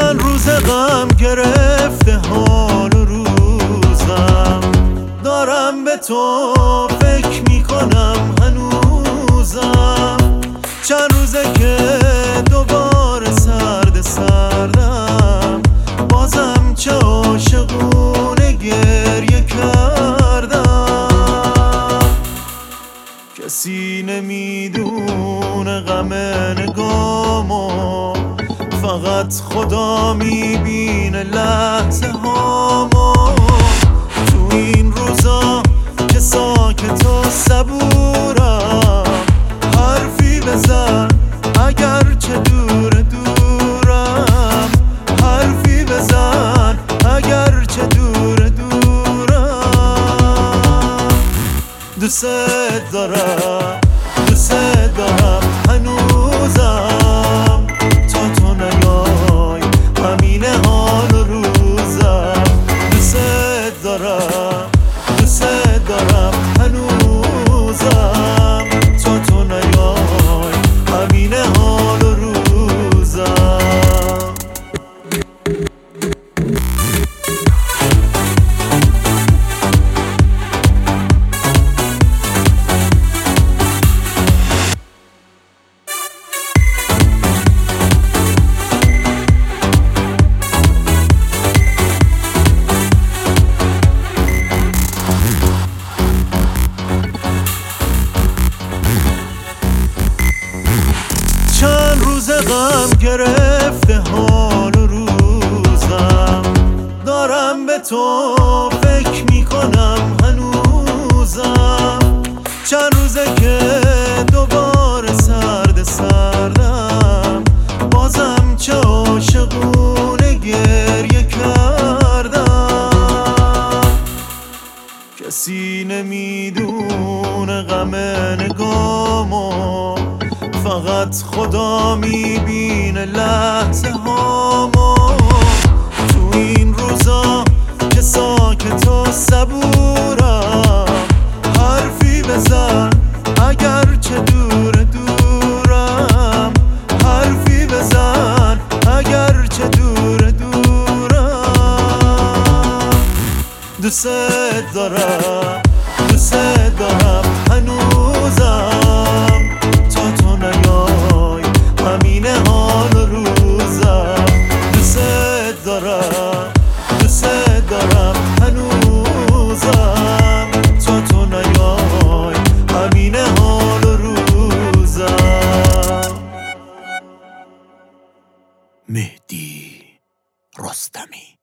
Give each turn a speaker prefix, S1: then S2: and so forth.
S1: چند روز غم گرفته حال و روزم، دارم به تو فکر میکنم هنوزم. چند روزه که دوباره سردم، بازم چه عاشقونه گریه کردم. کسی نمیدونه غم نگامو، فقط خدا میبینه لحظه هامو. تو این روزا که ساکت و صبورم، حرفی بزن اگر چه دورم، حرفی بزن اگر چه دورم. دوست دارم هنوزم، تا تو نیای همین حال و روزم. دوست دارم هنوزم، تا تو نیای همین حال و روزم. چند روز غم گرفته حال و روزم، دارم به تو فکر میکنم هنوزم. چند روزه که دوباره سردم، بازم چه عاشقونه گریه کردم. کسی نمیدونه غم نگامو، فقط خدا میبینه لحظه هامو. تو این روزا که ساکت و صبورم، حرفی بزن اگر چه دورم، حرفی بزن اگر چه دورم. دوست دارم هنوزم، تا تو نیای همین حال و روزم. دوست دارم هنوزم، تا تو نیای همین حال و روزم. مهدی رستمی.